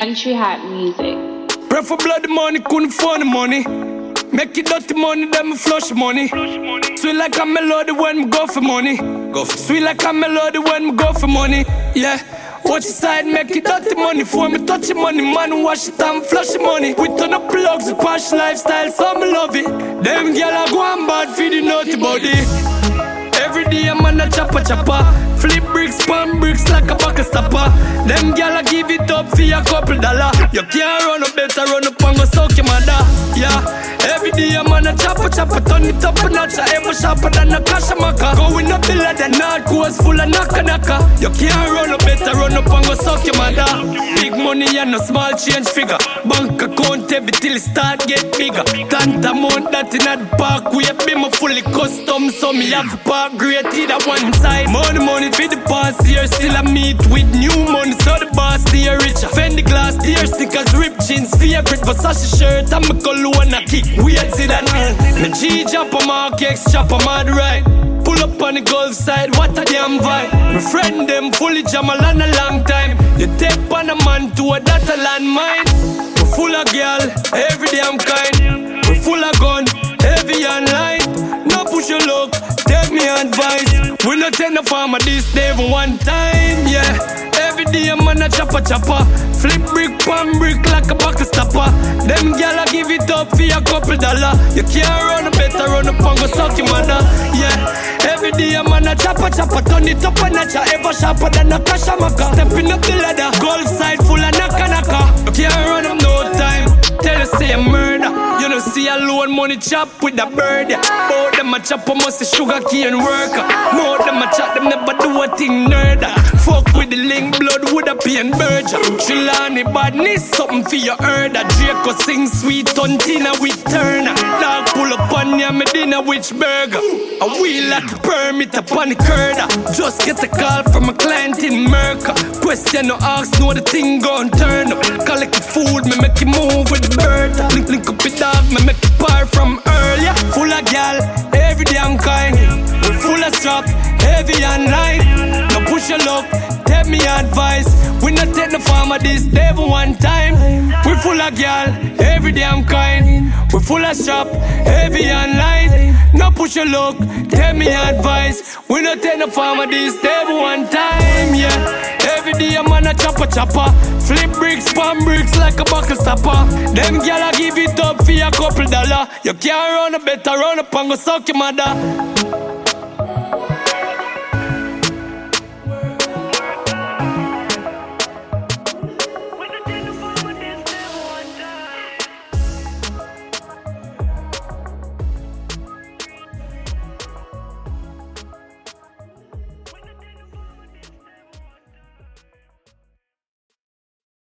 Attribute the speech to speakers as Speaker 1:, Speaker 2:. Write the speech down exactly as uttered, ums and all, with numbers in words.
Speaker 1: Country Hat Music.
Speaker 2: Pray for blood money, couldn't find the money. Make it dirty money, then me flush money. Sweet like a melody when me go for money. Go for Sweet like a melody when me go for money. Yeah. Watch your side, make it dirty money. For me touch your money, man, wash it and flush the money. We turn up plugs, the posh lifestyle, so me love it. Them gyal a go and bad for the naughty body. Every day I'm on a chopper chopper. Flip bricks, pan bricks like a bucket stopper. Them gyal a give it up for a couple dollar. You can't run up, better run up and go soak your mother. Yeah, every day I'm on a chopper chopper. Turn it up a notch, I ever sharper than a cash maker. Going up the ladder, not course full of knocker knocker. You can't run up, better run up and go suck your mother. Big money and no small change figure. Bank account heavy till it start get bigger. Tantamount that in a park, we have been fully custom, so me have to park great either one side. Money money for the past year, still I meet with new money, so the boss stay richer. Fendi glass, deer stickers, rip jeans, favorite Versace shirt, and me call and a kick. Weird see that me G chop a mark, X chop a mad right. Pull up on the Gulf side, what a damn vibe. My friend them fully jam a land a long time. You take on a man to a that a landmine. We full of girl, every damn kind. We full of gun, heavy and light. No push your luck, take me advice. We not take no farmer this day for one time, yeah. Every day I'm on a chopper chopper. Flip brick, pan brick like a bucket stopper. Them gyal a give it up for a couple dollar. You can't run, better run up and go suck your mother, yeah. Every day I'm on a chopper chopper. Turn it up a notch, ever sharper than a cash maker. Stepping up the ladder, Gulf side full of knocker knocker. You can't run up no time. Tell you say a murder. You know see a loan money chop with a bird, yeah. Both them a chop a must sugar cane worker. More them a chat, them never do a thing nerd. Fuck with the link, blood would a pain burger. Trelawney badness, something for your herder. Draco sing sweet Tontina with Turner. Dog pull up on ya, me dinner which burger. A wheel like a permit upon the curder. Just get a call from a client in Merca. Question no ask, know the thing gon' turn up. Collect the food, me make it move with the bird. Link, link up with dog, me make it par from earlier. Full of gal, every damn kind. We full of strap, heavy and light. No push your luck, take me advice. We not take no farmer this day for one time. We full of gal, every damn kind. We full of strap, heavy and light. No push your luck, take me advice. We not take no farmer this day for one time, yeah. Every day I'm on a chopper chopper. Flip bricks, pan bricks like a bucket stopper. Them gyal a give it up for a couple dollar. You can't run, better run up and go suck your mother.